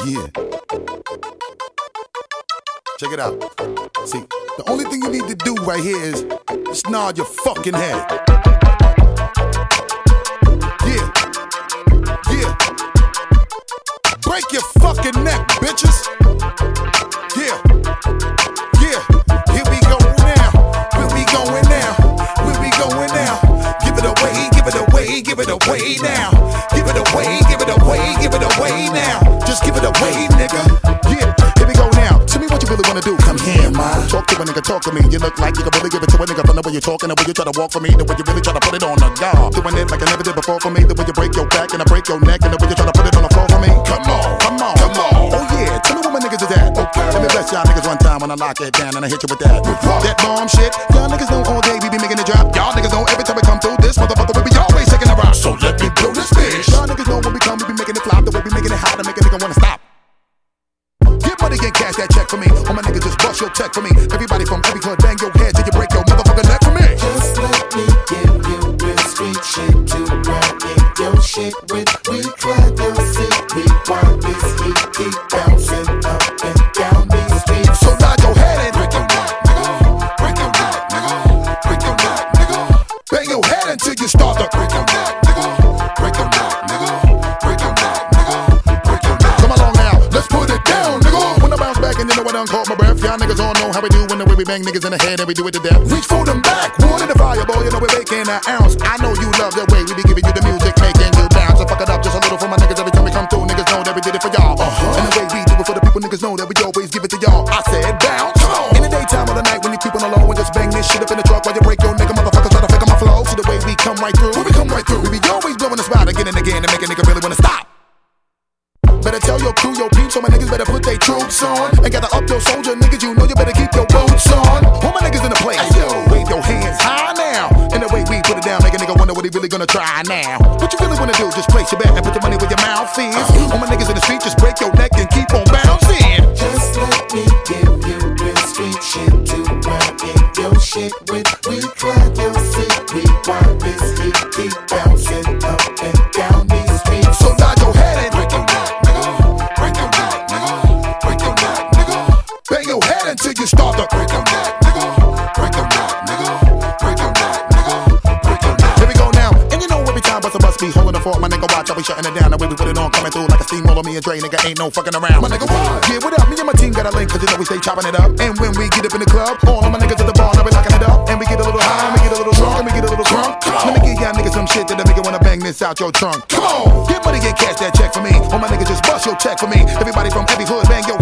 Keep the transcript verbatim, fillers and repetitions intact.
Yeah. Check it out. See, the only thing you need to do right here is just nod your fucking head. Yeah. Yeah. Break your fucking neck, bitches. Yeah. Yeah. Here we go now. Where we going now? Where we going now? Give it away, give it away, give it away now. Give it away, give it away, give it away now. Just give it away, nigga. Yeah. Here we go now. Tell me what you really wanna do. Come here, man. Talk to a nigga, talk to me. You look like you can really give it to a nigga from the way you're talking, the way you try to walk for me, the way you really try to put it on the guard. Doing it like I never did before for me, the way you break your back and I break your neck, and the way you try to put it on the floor for me. Come on, come on, come on. Oh yeah, tell me where my niggas is at. Okay. Let me bless y'all niggas one time when I lock it down and I hit you with that. That bomb shit. Y'all niggas know all day we be making it drop. Y'all niggas know every time we come through this motherfucker we be always taking a rock. So let me blow this bitch. Y'all niggas know when we come we be making it flop, the way we making it hot to make a nigga wanna stop. Get money, get cash, that check for me. All my niggas just bust your check for me. Everybody from every hood, bang your head till you break your motherfucking neck for me. Just let me give you real street shit to run in your shit with. We clap your seat, we want this heat, keep bouncing up and down these streets. So nod your head and break your neck, nigga. Break your neck, nigga. Break your neck, nigga. Bang your head until you start to break your neck, nigga. Break your neck, nigga. Break your neck, nigga. Break your neck. Come along now, let's put it down, nigga. When I bounce back and you know I done caught my breath, y'all niggas all know how we do when the way we bang niggas in the head and we do it to death. Reach for them back, wood in the fire, boy, you know we're making an ounce. I know you love the way we be giving you the music, making you bounce. So fuck it up just a little for my niggas every time we come through. Niggas know that we did it for y'all. Uh-huh. And the way we do it for the people, niggas know that we always give it to y'all. I said bounce. In the daytime or the night when you creep on the low and just bang this shit up in the truck while you break your nigga motherfuckers try to fake on my flow. See the way we come right through. When we come right through, we be always blowing the spot again and again to make a nigga really wanna stop. Better tell your crew, your peeps, so my niggas better put they troops on. And gather up your soldier niggas, you know you better keep your boots on. All my niggas in the place, hey, yo, wave your hands high now. And the way we put it down, make a nigga wonder what he really gonna try now. What you really wanna do, just place your bet and put your money where your mouth is. All my niggas in the street, just break your neck and keep on bouncing. Just let me give you real street shit to run in your shit with. We clap your seat, we want this heat, keep bouncing up and down these streets. So nod your head and break your neck, nigga. Break your neck, nigga. Break your neck, nigga. Bang your head until you start to break your neck, nigga. Break your neck, nigga. Break your neck, nigga. Break your neck. Here we go now. And you know every time bust a bus be holding the fort, my nigga watch, I be shutting it down. The way we put it on, coming through like a steamroller. Me and Dre, nigga, ain't no fucking around. My nigga, what? Yeah, what up? Me and my team got a link, cause you know we stay chopping it up. And when we get up in the club, all of my niggas at the bar, now we locking it up. And we get a little high, and we get a little drunk, and we get a little drunk. Let me give y'all niggas some shit that'll make you wanna bang this out your trunk. Come on, get money, get cash, that check for me. All my niggas just bust your check for me. Everybody from every hood, bang your